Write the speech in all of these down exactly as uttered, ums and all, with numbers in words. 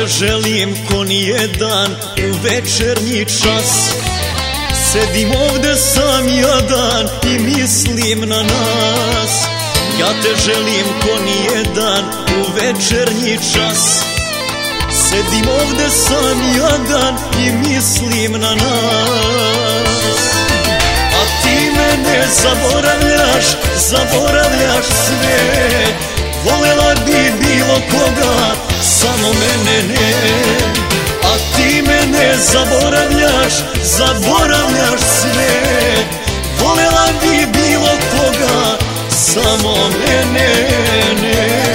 te želim ko nijedan u večernji čas. Sedim ovde sam jadan i mislim na nas. Ja te želim ko nijedan u večernji čas. Sedim ovde sam jadan i mislim na nas. A ti mene zaboravljaš, zaboravljaš sve. Volela bi bilo koga, samo mene ne. A ti mene zaboravljaš, zaboravljaš sve. Volela bi bilo koga, samo mene ne.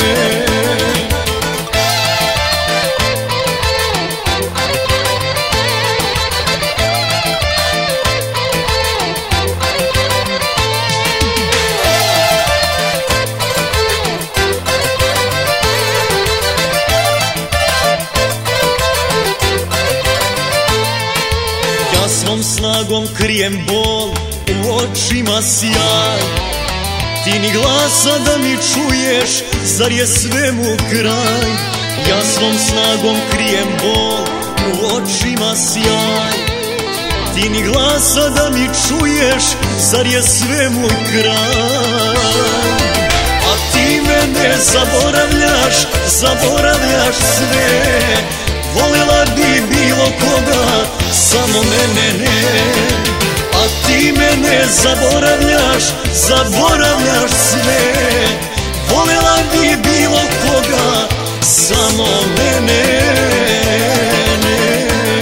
Svom snagom krijem bol, u očima sjaj. Ti ni glasa da mi čuješ, zar je svemu kraj? Ja svom snagom krijem bol, u očima sjaj. Ti ni glasa da mi čuješ, zar je svemu kraj? A ti mene zaboravljaš, zaboravljaš sve. Volela bi bilo koga, samo mene ne. A ti mene zaboravljaš, zaboravljaš sve. Volela bi bilo koga, samo mene ne.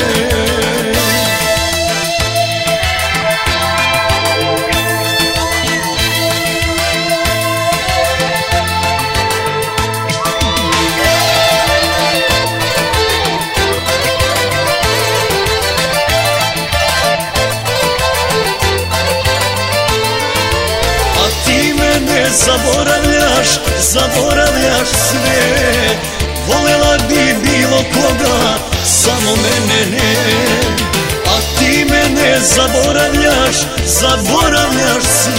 Zaboravljaš, zaboravljaš sve. Volela bi bilo koga, samo mene ne. A ti mene zaboravljaš, zaboravljaš sve.